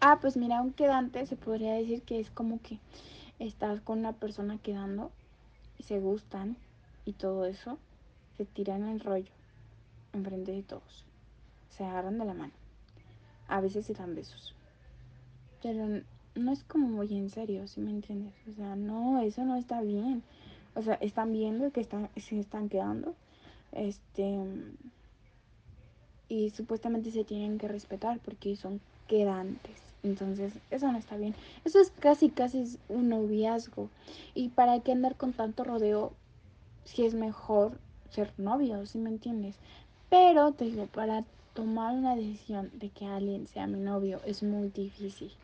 Pues mira, un quedante se podría decir que es como que estás con una persona quedando y se gustan y todo eso, se tiran el rollo enfrente de todos, se agarran de la mano, a veces se dan besos, pero no es como muy en serio, ¿sí me entiendes? O sea, no, eso no está bien. O sea, están viendo que se están quedando, este, y supuestamente se tienen que respetar porque son quedantes. Entonces, eso no está bien. Eso es casi un noviazgo. ¿Y para qué andar con tanto rodeo si es mejor ser novio, ¿sí me entiendes? Pero te digo, para tomar una decisión de que alguien sea mi novio es muy difícil.